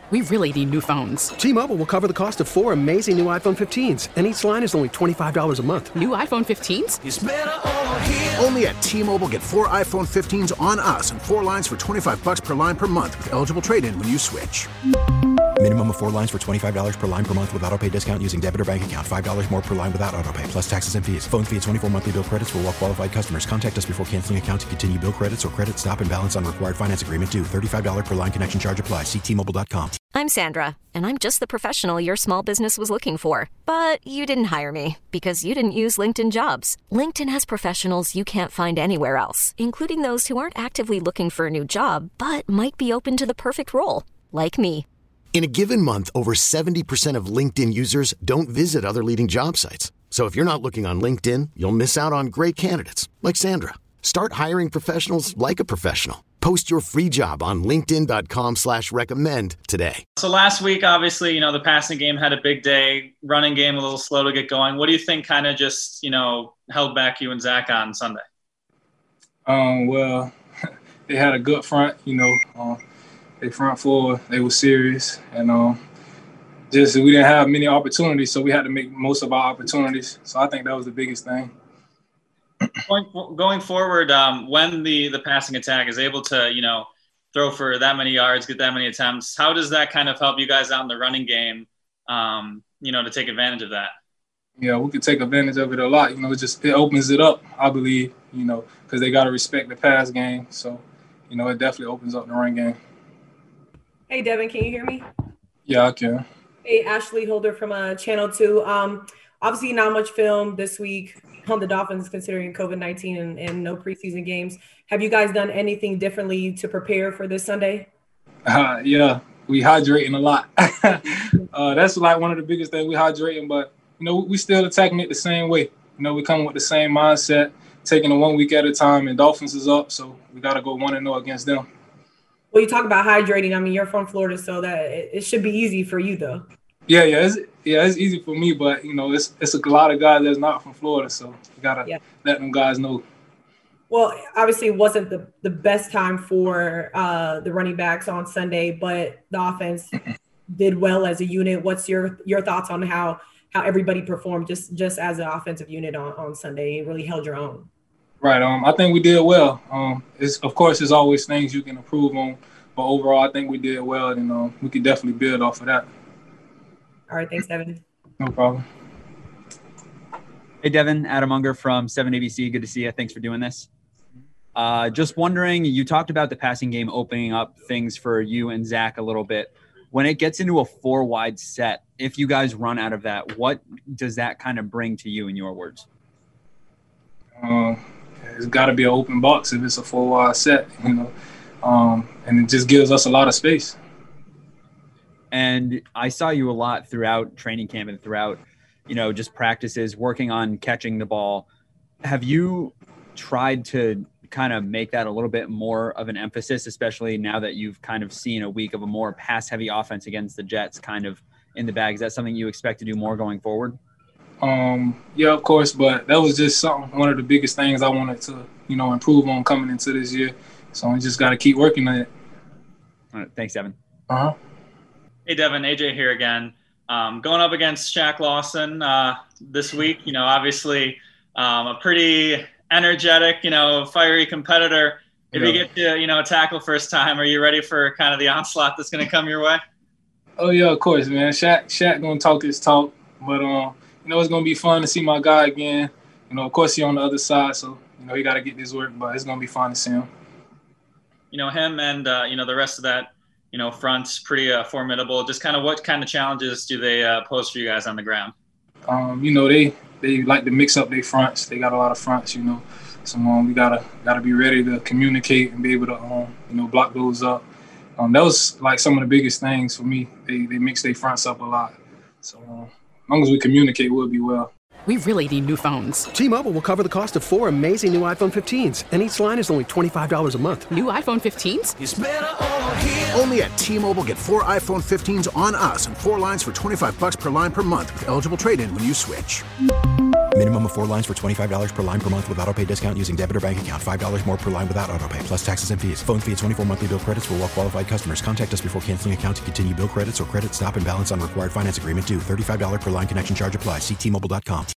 We really need new phones. T-Mobile will cover the cost of 4 amazing new iPhone 15s, and each line is only $25 a month. New iPhone 15s? It's better over here. Only at T-Mobile, get 4 iPhone 15s on us and 4 lines for $25 per line per month with eligible trade-in when you switch. Minimum of 4 lines for $25 per line per month with autopay discount using debit or bank account. $5 more per line without autopay, plus taxes and fees. Phone fee at 24 monthly bill credits for well-qualified customers. Contact us before canceling account to continue bill credits or credit stop and balance on required finance agreement due. $35 per line connection charge applies. See T-Mobile.com. I'm Sandra, and I'm just the professional your small business was looking for. But you didn't hire me because you didn't use LinkedIn Jobs. LinkedIn has professionals you can't find anywhere else, including those who aren't actively looking for a new job, but might be open to the perfect role, like me. In a given month, over 70% of LinkedIn users don't visit other leading job sites. So if you're not looking on LinkedIn, you'll miss out on great candidates like Sandra. Start hiring professionals like a professional. Post your free job on linkedin.com/recommend today. So last week, obviously, the passing game had a big day, running game a little slow to get going. What do you think kind of just, held back you and Zach on Sunday? Well, they had a good front, they front four, they were serious. And just we didn't have many opportunities, so we had to make most of our opportunities. So I think that was the biggest thing. Going forward, when the passing attack is able to, throw for that many yards, get that many attempts, how does that kind of help you guys out in the running game, to take advantage of that? Yeah, we could take advantage of it a lot. It opens it up, I believe, because they got to respect the pass game. So, it definitely opens up the run game. Hey, Devin, can you hear me? Yeah, I can. Hey, Ashley Holder from Channel 2. Obviously, not much film this week on the Dolphins considering COVID-19 and no preseason games. Have you guys done anything differently to prepare for this Sunday? Yeah, we hydrating a lot. That's like one of the biggest things, we hydrating, but, we still attacking it the same way. We come with the same mindset, taking it 1 week at a time, and Dolphins is up, so we got to go 1-0 against them. Well, you talk about hydrating. I mean, you're from Florida, so that it should be easy for you, though. Yeah, it's easy for me, but it's a lot of guys that's not from Florida, so you gotta let them guys know. Well, obviously, it wasn't the best time for the running backs on Sunday, but the offense did well as a unit. What's your thoughts on how everybody performed just as an offensive unit on Sunday? It really held your own. Right. I think we did well. Of course, there's always things you can improve on, but overall, I think we did well, and we could definitely build off of that. All right. Thanks, Devin. No problem. Hey, Devin. Adam Unger from 7 ABC. Good to see you. Thanks for doing this. Just wondering, you talked about the passing game opening up things for you and Zach a little bit. When it gets into a 4-wide set, if you guys run out of that, what does that kind of bring to you in your words? It's got to be an open box if it's a 4-wide set, and it just gives us a lot of space. And I saw you a lot throughout training camp and throughout, just practices, working on catching the ball. Have you tried to kind of make that a little bit more of an emphasis, especially now that you've kind of seen a week of a more pass-heavy offense against the Jets kind of in the bag? Is that something you expect to do more going forward? Yeah, of course, but that was just one of the biggest things I wanted to, improve on coming into this year. So we just got to keep working on it. All right, thanks, Devin. Uh-huh. Hey, Devin, AJ here again. Going up against Shaq Lawson this week, obviously a pretty energetic, fiery competitor. If you get to, tackle first time, are you ready for kind of the onslaught that's going to come your way? Oh, yeah, of course, man. Shaq going to talk his talk, but, it's going to be fun to see my guy again. Of course, he's on the other side, so, he got to get this work, but it's going to be fun to see him. Him and, the rest of that, front's pretty formidable. Just kind of what kind of challenges do they pose for you guys on the ground? They like to mix up their fronts. They got a lot of fronts, So we gotta be ready to communicate and be able to, block those up. That was like some of the biggest things for me. They mix their fronts up a lot. So as long as we communicate, we'll be well. We really need new phones. T-Mobile will cover the cost of 4 amazing new iPhone 15s, and each line is only $25 a month. New iPhone 15s? It's better over here. Only at T-Mobile, get 4 iPhone 15s on us and 4 lines for $25 per line per month with eligible trade-in when you switch. Minimum of 4 lines for $25 per line per month with autopay discount using debit or bank account. $5 more per line without autopay, plus taxes and fees. Phone fee at 24 monthly bill credits for well-qualified customers. Contact us before canceling account to continue bill credits or credit stop and balance on required finance agreement due. $35 per line connection charge applies. See T-Mobile.com.